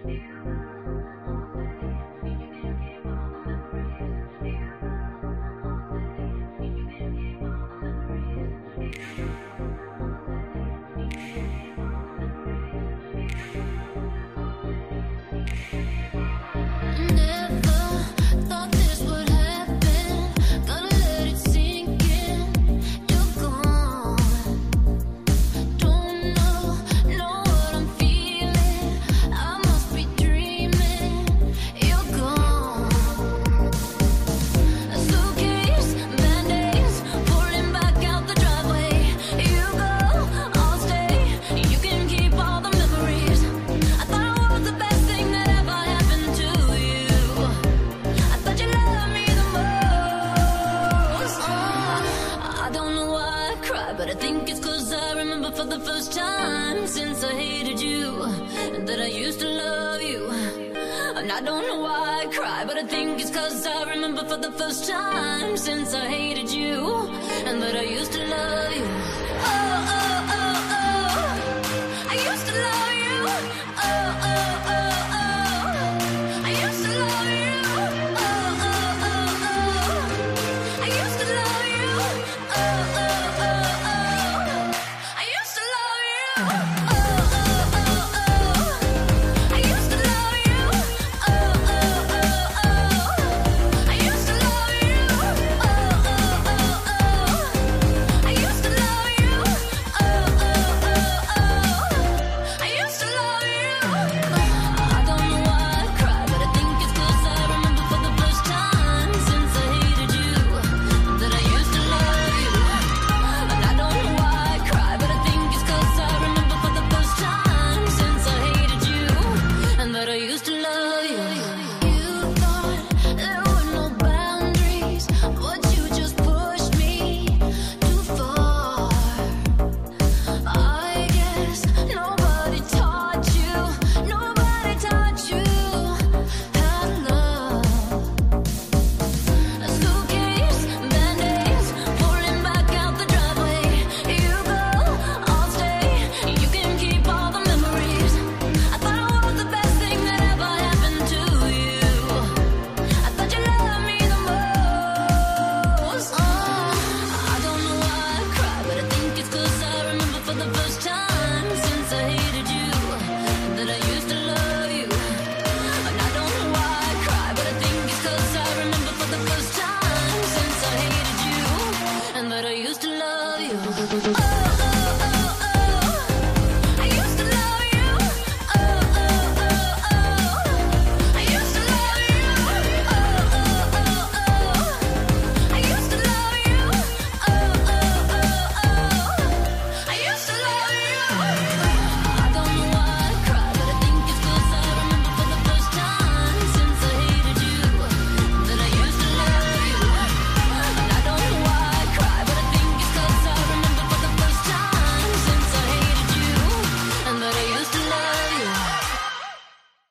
But I think it's 'cause I remember for the first time since I hated you, and that I used to love you. And I don't know why I cry, but I think it's 'cause I remember for the first time since I hated you, and that I used to love you. Oh, oh.